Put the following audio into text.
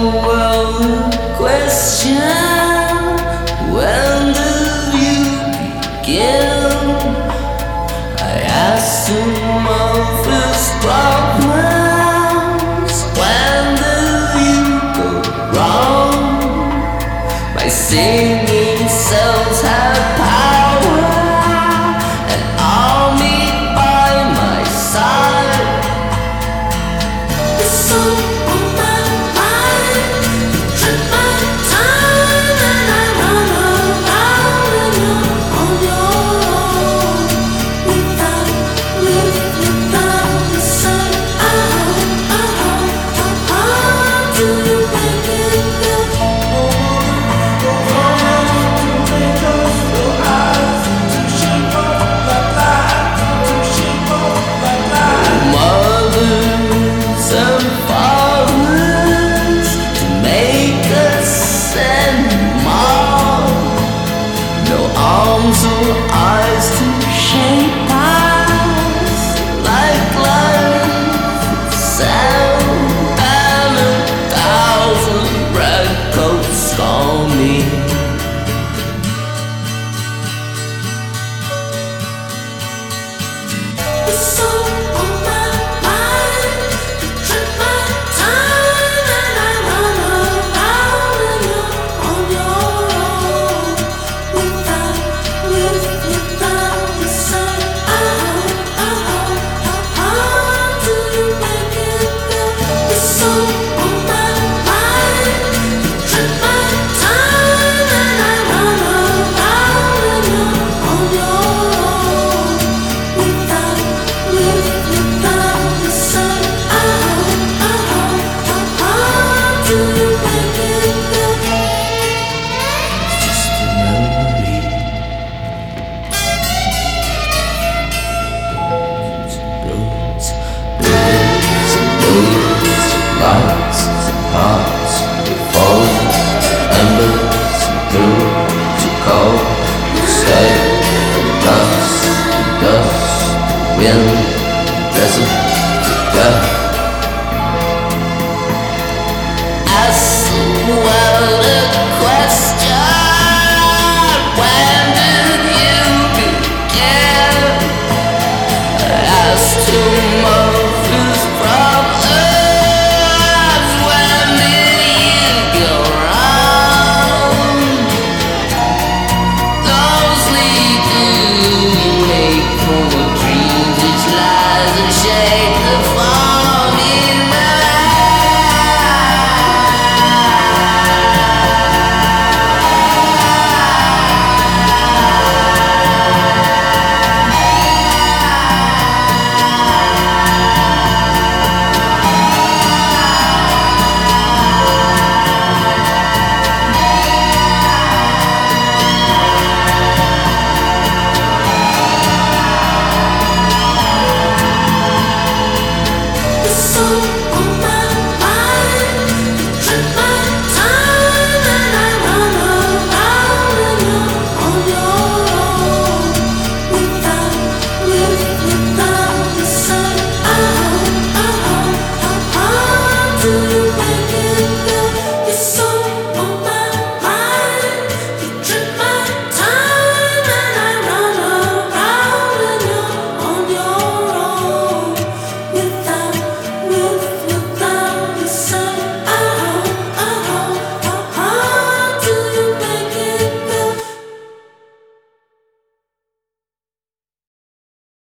well, the question, when do you begin? I ask some of his problems. When do you go wrong? My singing cells have power, an army by my side. The song on my mind, you trip my time, and I run around and you're on your own. Without the sun, how do you make it go? Mothers and fathers to make us anymore. No arms or eyes to shape us like life sound, and 1,000 redcoats call me. The song on my mind, you trip my time, and I run around and you're on your own. Without the sun, how do you make it go? The song on my mind, you trip my time, and I run around and you're on your own. Without the sun, how do you make it